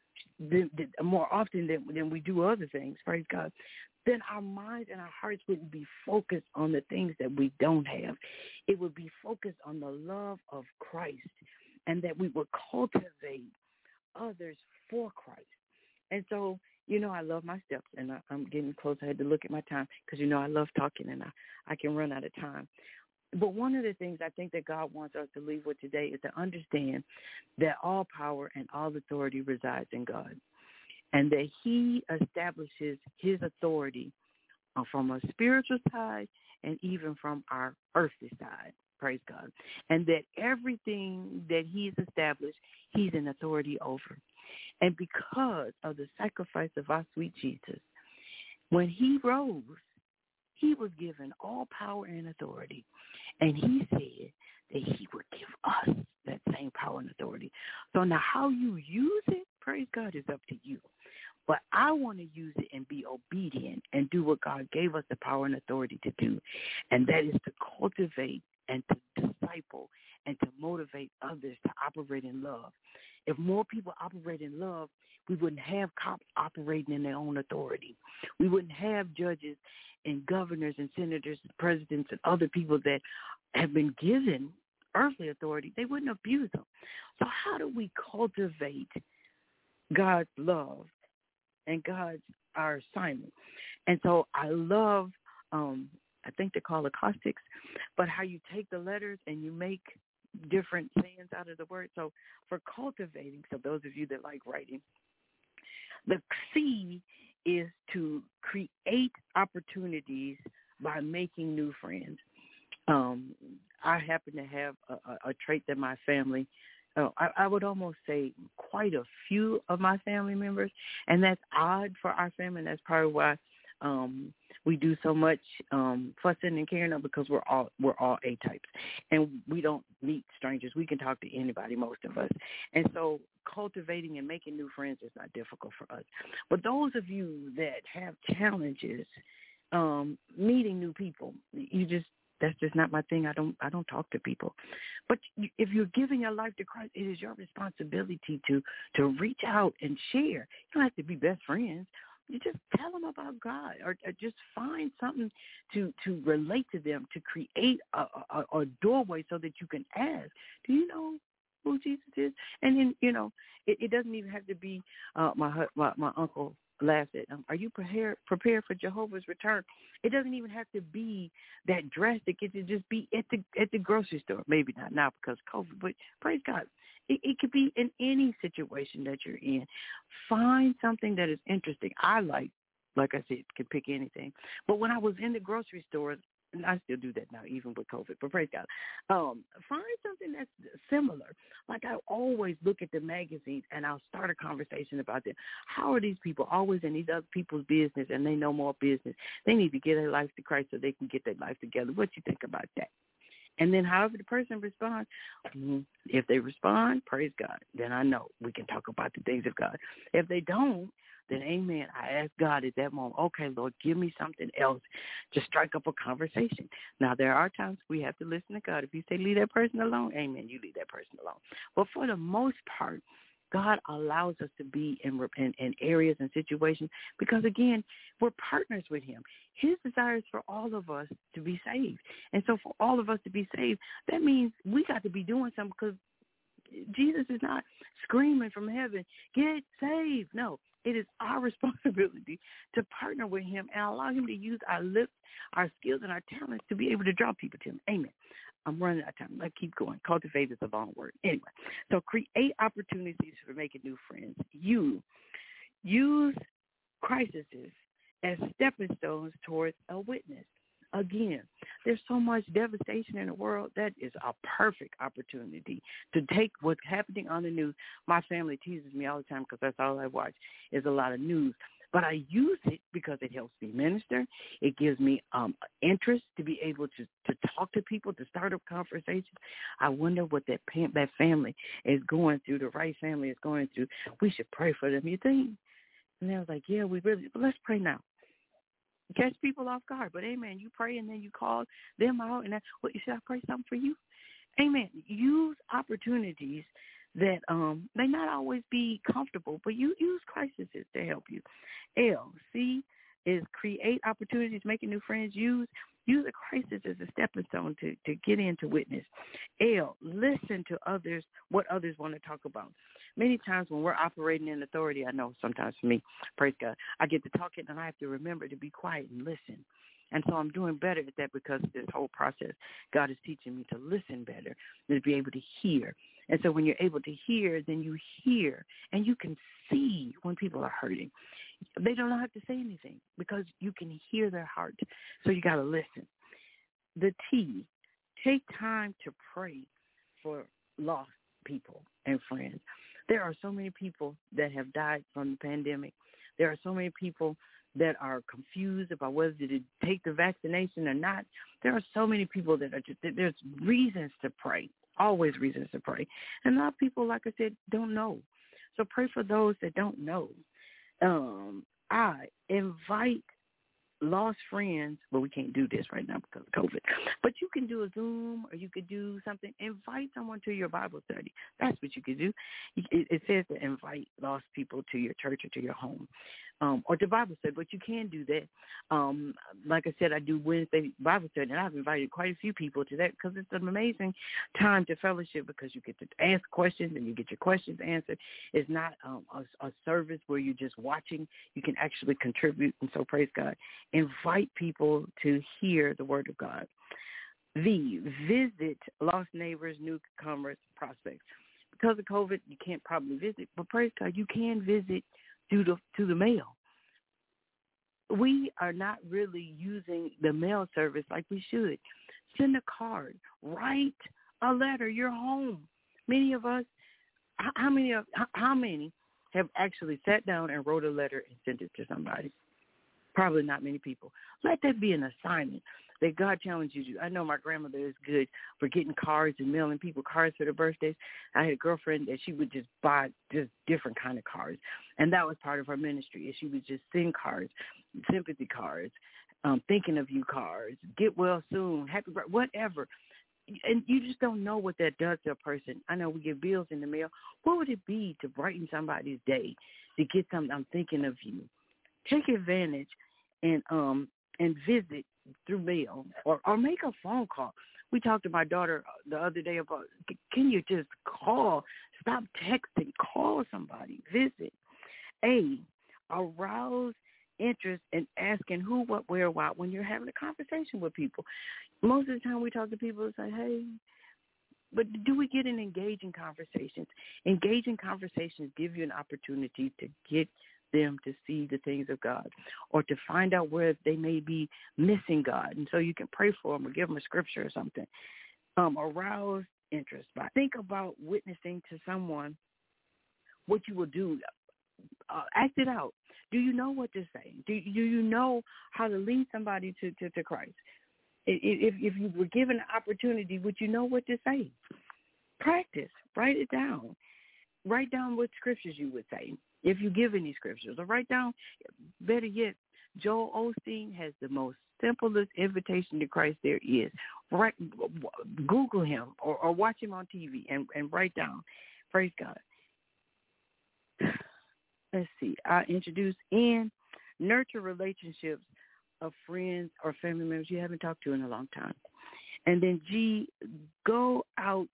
more often than, than we do other things, praise God, then our minds and our hearts wouldn't be focused on the things that we don't have. It would be focused on the love of Christ, and that we would cultivate others for Christ. And so, you know, I love my steps, and I, I'm getting close. I had to look at my time because, you know, I love talking, and I, I can run out of time. But one of the things I think that God wants us to leave with today is to understand that all power and all authority resides in God, and that he establishes his authority from a spiritual side and even from our earthly side, praise God, and that everything that he's established, he's in authority over. And because of the sacrifice of our sweet Jesus, when he rose, he was given all power and authority, and he said that he would give us that same power and authority. So now how you use it, praise God, is up to you. But I want to use it and be obedient and do what God gave us the power and authority to do, and that is to cultivate and to disciple and to motivate others to operate in love. If more people operate in love, we wouldn't have cops operating in their own authority. We wouldn't have judges and governors and senators and presidents and other people that have been given earthly authority. They wouldn't abuse them. So how do we cultivate God's love and God's our assignment? And so I love, um, I think they call acoustics, but how you take the letters and you make different sayings out of the word. So for cultivating, so those of you that like writing, the C is to create opportunities by making new friends. Um, I happen to have a, a, a trait that my family, uh, I, I would almost say quite a few of my family members, and that's odd for our family, and that's probably why um, we do so much um, fussing and caring, because we're all we're all A-types, and we don't meet strangers. We can talk to anybody, most of us, and so cultivating and making new friends is not difficult for us. But those of you that have challenges um, meeting new people, you just that's just not my thing. I don't I don't talk to people. But if you're giving your life to Christ, it is your responsibility to to reach out and share. You don't have to be best friends. You just tell them about God, or, or just find something to, to relate to them, to create a, a, a doorway so that you can ask, do you know who Jesus is? And then, you know, it, it doesn't even have to be uh, my, my my uncle laughed at, um, are you prepared prepared for Jehovah's return? It doesn't even have to be that drastic. It could just be at the at the grocery store. Maybe not now because of COVID, but praise God. It, it could be in any situation that you're in. Find something that is interesting. I like, like I said, could pick anything. But when I was in the grocery stores, and I still do that now, even with COVID, but praise God, um, find something that's similar. Like I always look at the magazines, and I'll start a conversation about them. How are these people always in these other people's business, and they know more business? They need to get their life to Christ so they can get their life together. What you think about that? And then however the person responds, if they respond, praise God, then I know we can talk about the things of God. If they don't, then amen. I ask God at that moment, okay, Lord, give me something else to strike up a conversation. Now, there are times we have to listen to God. If you say leave that person alone, amen, you leave that person alone. But for the most part, God allows us to be in, in, in areas and situations because, again, we're partners with him. His desire is for all of us to be saved. And so for all of us to be saved, that means we got to be doing something because Jesus is not screaming from heaven, get saved. No, it is our responsibility to partner with him and allow him to use our lips, our skills, and our talents to be able to draw people to him. Amen. I'm running out of time. Let's keep going. Cultivate is a long word. Anyway, so create opportunities for making new friends. You use crises as stepping stones towards a witness. Again, there's so much devastation in the world. That is a perfect opportunity to take what's happening on the news. My family teases me all the time because that's all I watch is a lot of news. But I use it because it helps me minister. It gives me um, interest to be able to, to talk to people, to start up conversations. I wonder what that that family is going through, the right family is going through. We should pray for them, you think? And they was like, yeah, we really, but let's pray now. Catch people off guard. But, amen, you pray and then you call them out. And that's what, should I pray something for you? Amen. Use opportunities that um, may not always be comfortable, but you use crises to help you. L, C is create opportunities, making new friends. Use use a crisis as a stepping stone to, to get into witness. L, listen to others, what others want to talk about. Many times when we're operating in authority, I know sometimes for me, praise God, I get to talking and I have to remember to be quiet and listen. And so I'm doing better at that because of this whole process. God is teaching me to listen better, to be able to hear. And so when you're able to hear, then you hear, and you can see when people are hurting. They don't have to say anything because you can hear their heart. So you got to listen. The T, take time to pray for lost people and friends. There are so many people that have died from the pandemic. There are so many people that are confused about whether to take the vaccination or not. There are so many people that are just, there's reasons to pray, always reasons to pray. And a lot of people, like I said, don't know. So pray for those that don't know. Um, I invite lost friends, but we can't do this right now because of COVID. But you can do a Zoom or you could do something. Invite someone to your Bible study. That's what you could do. It, it says to invite lost people to your church or to your home um, or to Bible study, but you can do that. Um, like I said, I do Wednesday Bible study, and I've invited quite a few people to that because it's an amazing time to fellowship because you get to ask questions and you get your questions answered. It's not um, a, a service where you're just watching. You can actually contribute, and so praise God. Invite people to hear the word of God. V, visit lost neighbors, newcomers, prospects. Because of COVID, you can't probably visit, but praise God, you can visit through the, through the mail. We are not really using the mail service like we should. Send a card. Write a letter. You're home. Many of us, how many of, how many have actually sat down and wrote a letter and sent it to somebody? Probably not many people. Let that be an assignment that God challenges you. I know my grandmother is good for getting cards and mailing people cards for their birthdays. I had a girlfriend that she would just buy just different kind of cards, and that was part of her ministry. Is she would just send cards, sympathy cards, um, thinking of you cards, get well soon, happy birthday, whatever. And you just don't know what that does to a person. I know we get bills in the mail. What would it be to brighten somebody's day, to get something, I'm thinking of you? Take advantage and um and visit through mail or, or make a phone call. We talked to my daughter the other day about, can you just call? Stop texting. Call somebody. Visit. A, arouse interest in asking who, what, where, why when you're having a conversation with people. Most of the time we talk to people and say, hey, but do we get in engaging conversations? Engaging conversations give you an opportunity to get them to see the things of God or to find out where they may be missing God. And so you can pray for them or give them a scripture or something. Um, arouse interest. By think about witnessing to someone, what you will do. Uh, act it out. Do you know what to say? Do, do you know how to lead somebody to, to, to Christ? If, if you were given an opportunity, would you know what to say? Practice. Write it down. Write down what scriptures you would say, if you give any scriptures. Or write down, better yet, Joel Osteen has the most simplest invitation to Christ there is. Write, Google him or, or watch him on T V and, and write down. Praise God. let's see, I introduce in nurture relationships of friends or family members you haven't talked to in a long time. And then G, go out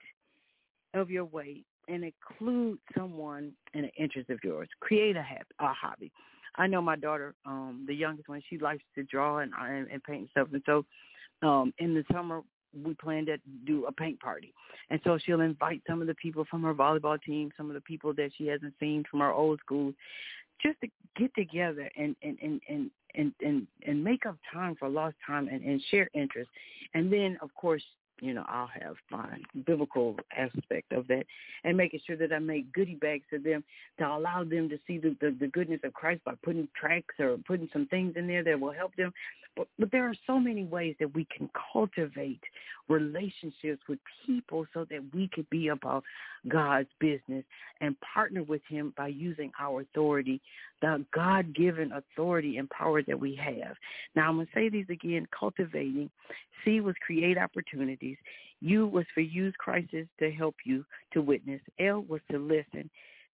of your way and include someone in an interest of yours. Create a, hab- a hobby. I know my daughter, um, the youngest one, she likes to draw and, and, and paint and stuff. And so um, in the summer, we plan to do a paint party. And so she'll invite some of the people from her volleyball team, some of the people that she hasn't seen from our old schools, just to get together and and, and, and, and, and, and make up time for lost time and, and share interests. And then, of course, you know, I'll have my biblical aspect of that and making sure that I make goodie bags for them to allow them to see the, the, the goodness of Christ by putting tracks or putting some things in there that will help them. But, but there are so many ways that we can cultivate relationships with people so that we could be about God's business and partner with him by using our authority, the God-given authority and power that we have. Now, I'm going to say these again: cultivating. C was create opportunities. U was for use crisis to help you to witness. L was to listen.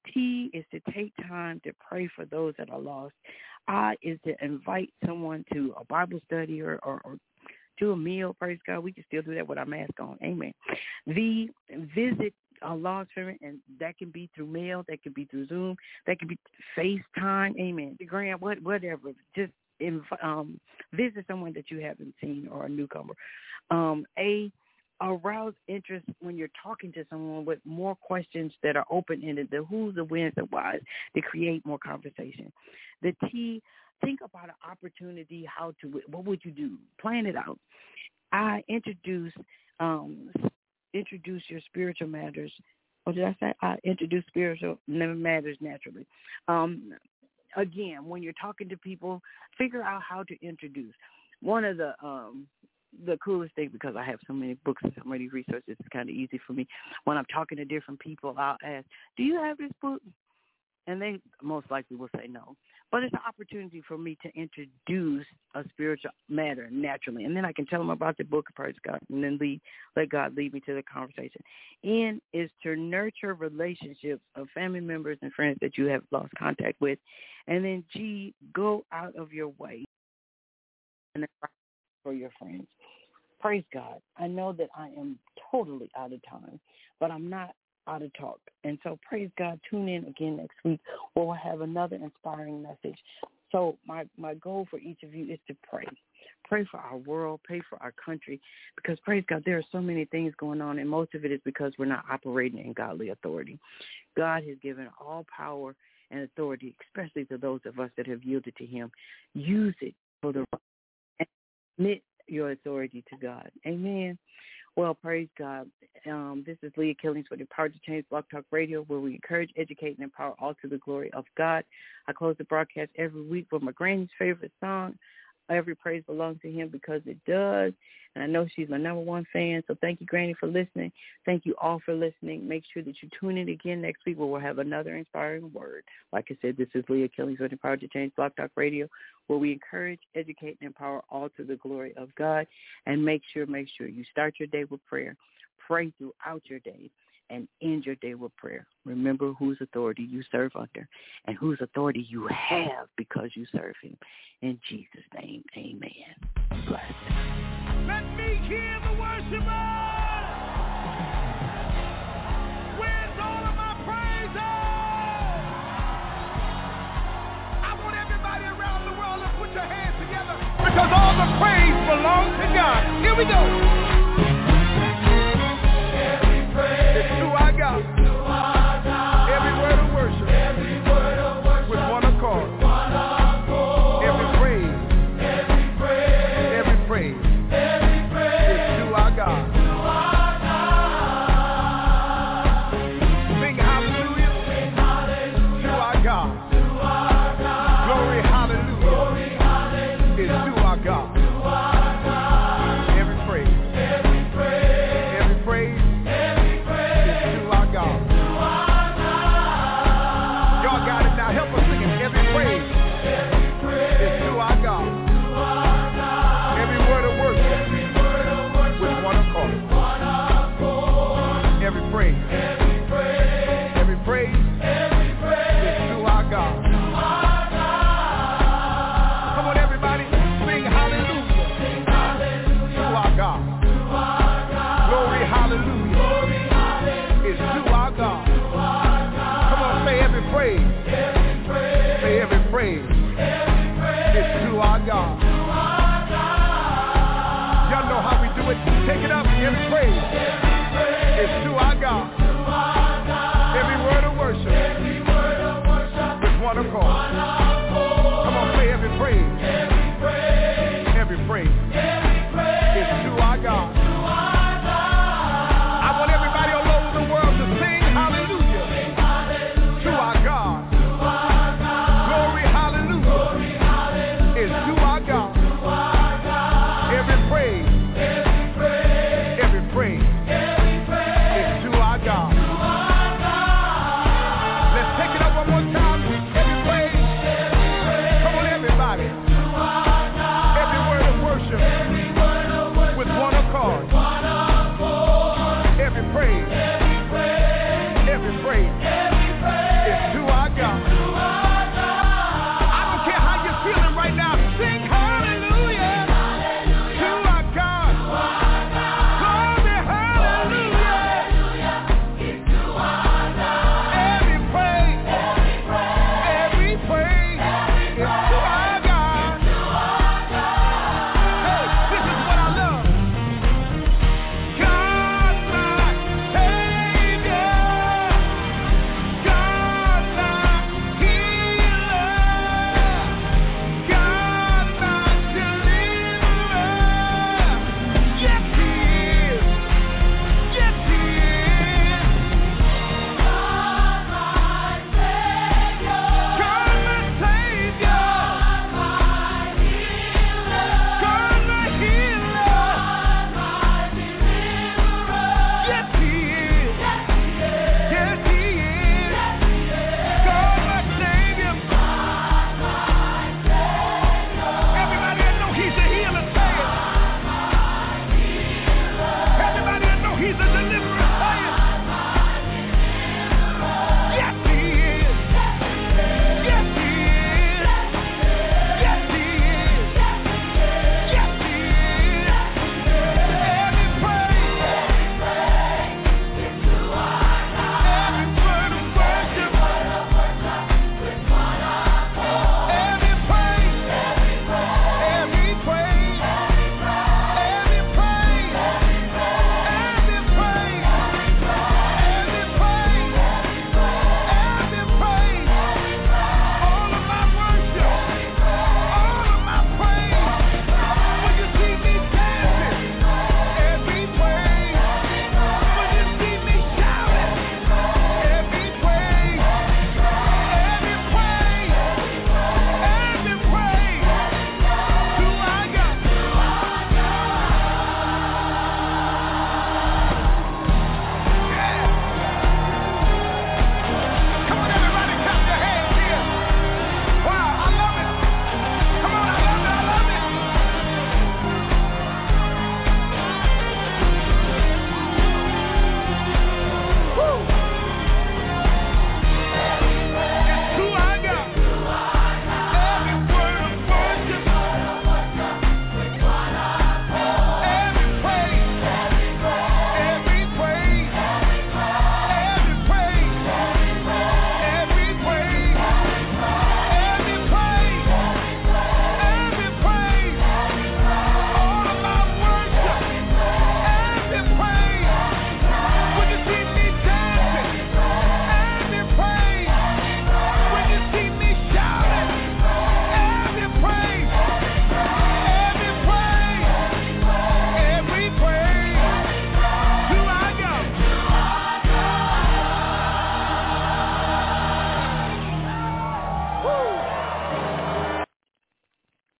T is to take time to pray for those that are lost. I is to invite someone to a Bible study or, or, or to a meal. Praise God. We can still do that with our mask on. Amen. V, visit a lost friend, and that can be through mail, that can be through Zoom, that can be FaceTime. Amen. Instagram, what, whatever. Just inv- um, visit someone that you haven't seen or a newcomer. Um, A, arouse interest when you're talking to someone with more questions that are open-ended, the who's, the whens, the whys, to create more conversation. The T, think about an opportunity, how to, what would you do? Plan it out. I introduce, um, introduce your spiritual matters. What did I say? I introduce spiritual matters naturally. Um, again, when you're talking to people, figure out how to introduce. One of the, um, the coolest thing, because I have so many books and so many resources, it's kind of easy for me. When I'm talking to different people, I'll ask, do you have this book? And they most likely will say no. But it's an opportunity for me to introduce a spiritual matter naturally. And then I can tell them about the book, praise God, and then lead, let God lead me to the conversation. N is to nurture relationships of family members and friends that you have lost contact with. And then G, go out of your way and for your friends. Praise God. I know that I am totally out of time, but I'm not out of talk. And so praise God, tune in again next week where we'll have another inspiring message. So my, my goal for each of you is to pray. Pray for our world, pray for our country, because praise God, there are so many things going on, and most of it is because we're not operating in godly authority. God has given all power and authority, especially to those of us that have yielded to him. Use it for the right and submit your authority to God. Amen. Well, praise God. Um, this is Leah Killings with Empowered to Change Blog Talk Radio, where we encourage, educate, and empower all to the glory of God. I close the broadcast every week with my granny's favorite song, Every Praise Belongs to Him, because it does. And I know she's my number one fan. So thank you, Granny, for listening. Thank you all for listening. Make sure that you tune in again next week where we'll have another inspiring word. Like I said, this is Leah Killings with Empowered to Change Blog Talk Radio, where we encourage, educate, and empower all to the glory of God. And make sure, make sure you start your day with prayer. Pray throughout your day and end your day with prayer. Remember whose authority you serve under and whose authority you have because you serve him. In Jesus' name, amen. Bless. Let me hear the worshipers. Where's all of my praises? I want everybody around the world to put your hands together, because all the praise belongs to God. Here we go. It's to our God. Every word of worship. With one accord. Every praise. Every praise. It's to our God. Sing hallelujah. To our God. Glory hallelujah. It's to our God. Every praise. Every praise. Y'all got it now. Help us sing it. Every praise is to our God. Every word of worship with one accord. Every praise, every praise is to our God. God. Y'all know how we do it. Take it up. Every praise is to